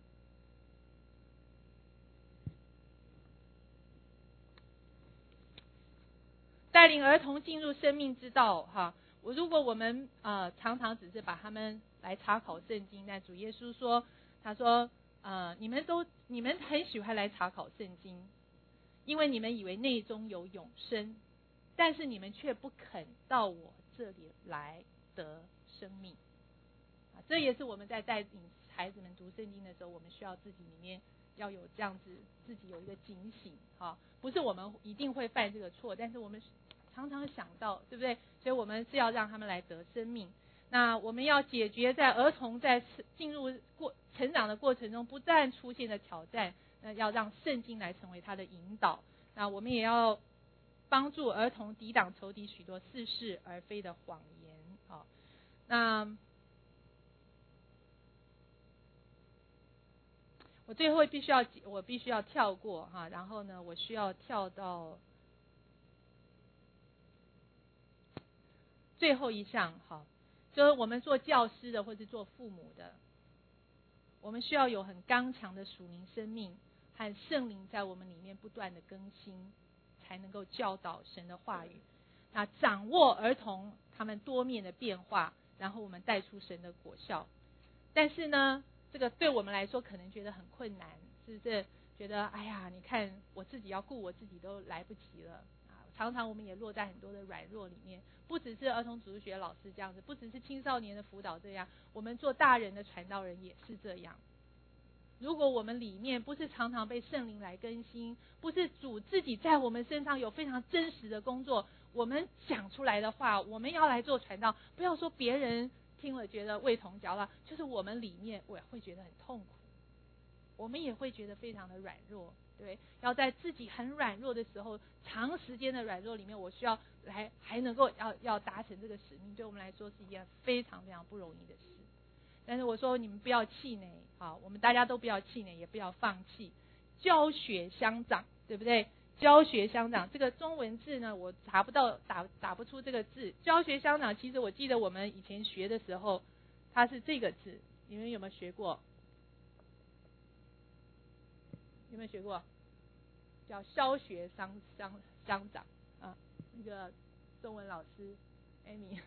Speaker 1: 带领儿童进入生命之道，哈，我如果我们呃常常只是把他们来查考圣经，那主耶稣说，他说，呃，你们都你们很喜欢来查考圣经，因为你们以为内中有永生，但是你们却不肯到我这里来得生命。啊，这也是我们在带领孩子们读圣经的时候，我们需要自己里面要有这样子，自己有一个警醒，哈，不是我们一定会犯这个错，但是我们常常想到，对不对？所以我们是要让他们来得生命。那我们要解决在儿童在进入过成长的过程中不断出现的挑战，那要让圣经来成为他的引导。那我们也要帮助儿童抵挡仇敌许多似是而非的谎言。好，那我最后必须要我必须要跳过哈，然后呢，我需要跳到最后一项，好，就是我们做教师的或是做父母的，我们需要有很刚强的属灵生命和圣灵在我们里面不断的更新，才能够教导神的话语。那掌握儿童他们多面的变化， 然后我们带出神的果效。但是呢，这个对我们来说可能觉得很困难，是不是？觉得哎呀，你看我自己要顾我自己都来不及了啊！常常我们也落在很多的软弱里面，不只是儿童主日学老师这样子，不只是青少年的辅导这样，我们做大人的传道人也是这样。如果我们里面不是常常被圣灵来更新，不是主自己在我们身上有非常真实的工作，我们讲出来的话，我们要来做传道，不要说别人听了觉得味同嚼蜡，就是我们里面我也会觉得很痛苦，我们也会觉得非常的软弱，对，要在自己很软弱的时候，长时间的软弱里面，我需要来还能够要要达成这个使命，对我们来说是一件非常非常不容易的事。但是我说你们不要气馁，好，我们大家都不要气馁，也不要放弃，教学相长，对不对？教学相长这个中文字呢，我查不到，打打不出这个字。教学相长，其实我记得我们以前学的时候，它是这个字，你们有没有学过？有没有学过？叫消学相相相长啊，那个中文老师 Amy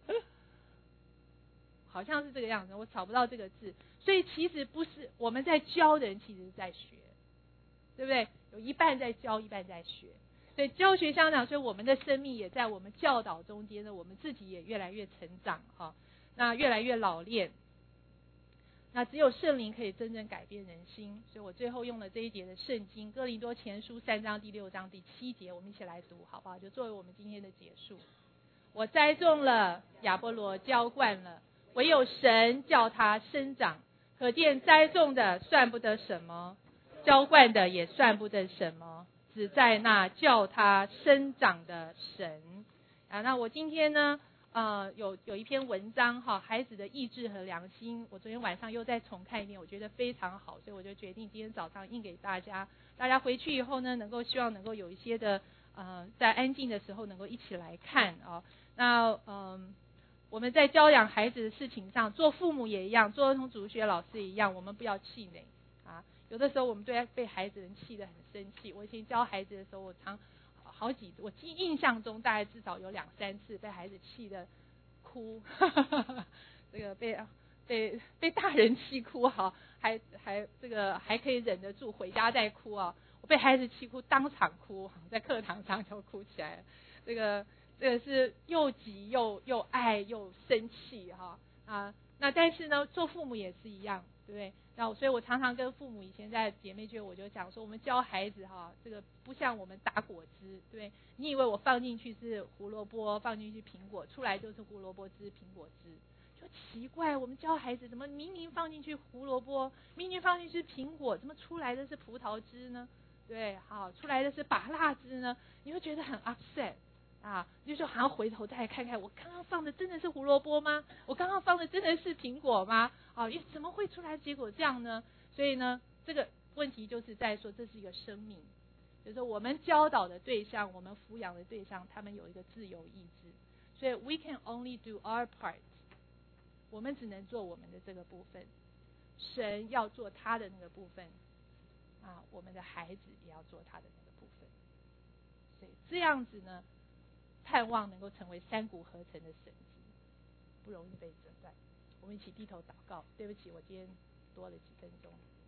Speaker 1: 好像是这个样子，我找不到这个字。所以其实不是我们在教的人，其实是在学，对不对？有一半在教，一半在学。所以教学相长，所以我们的生命也在我们教导中间呢，我们自己也越来越成长哈，那越来越老练。那只有圣灵可以真正改变人心，所以我最后用了这一节的圣经，哥林多前书三章第六章第七节，我们一起来读好不好？就作为我们今天的结束。我栽种了，亚波罗浇灌了，唯有神叫它生长。可见栽种的算不得什么，浇灌的也算不得什么，只在那叫它生长的神啊。那我今天呢呃，有有一篇文章哈，孩子的意志和良心，我昨天晚上又再重看一遍，我觉得非常好，所以我就决定今天早上印给大家。大家回去以后呢，能够希望能够有一些的呃，在安静的时候能够一起来看啊。那嗯、呃，我们在教养孩子的事情上，做父母也一样，做儿童主日学老师也一样，我们不要气馁啊。有的时候我们对被孩子人气得很生气。我以前教孩子的时候，我常。好几，我记印象中大概至少有两三次被孩子气得哭，这个被被被大人气哭哈，还还这个还可以忍得住，回家再哭啊。我被孩子气哭，当场哭，在课堂上就哭起来了。这个这个是又急又又爱又生气哈啊。那但是呢，做父母也是一样，对不对？那所以我常常跟父母，以前在姐妹圈我就讲说，我们教孩子哈，这个不像我们打果汁，对不对？你以为我放进去是胡萝卜，放进去苹果，出来就是胡萝卜汁、苹果汁，就奇怪，我们教孩子怎么明明放进去胡萝卜，明明放进去苹果，怎么出来的是葡萄汁呢？对，好，出来的是芭乐汁呢？你会觉得很 upset。啊，就说好像回头再看看，我刚刚放的真的是胡萝卜吗？我刚刚放的真的是苹果吗？啊，怎么会出来结果这样呢？所以呢，这个问题就是在说这是一个生命，就是我们教导的对象，我们抚养的对象，他们有一个自由意志，所以 we can only do our part， 我们只能做我们的这个部分，神要做他的那个部分，啊，我们的孩子也要做他的那个部分，所以这样子呢。盼望能够成为三股合成的神迹，不容易被折断。我们一起低头祷告。对不起，我今天多了几分钟。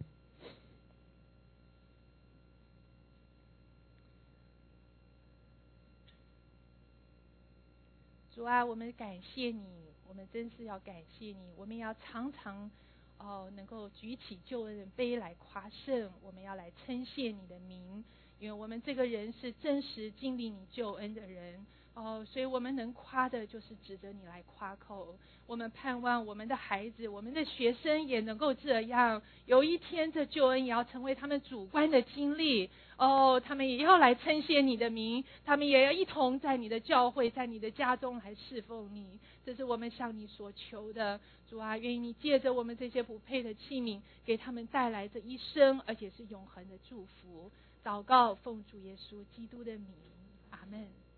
Speaker 1: 主啊，我们感谢你，我们真是要感谢你。我们要常常哦，能够举起救恩的杯来夸胜，我们要来称谢你的名，因为我们这个人是真实经历你救恩的人。哦，所以我们能夸的就是指着你来夸口。我们盼望我们的孩子，我们的学生也能够这样。有一天这救恩也要成为他们主观的经历。哦，他们也要来称谢你的名，他们也要一同在你的教会，在你的家中来侍奉你。这是我们向你所求的。主啊，愿意你借着我们这些不配的器皿，给他们带来这一生而且是永恒的祝福。祷告奉主耶稣基督的名，阿们。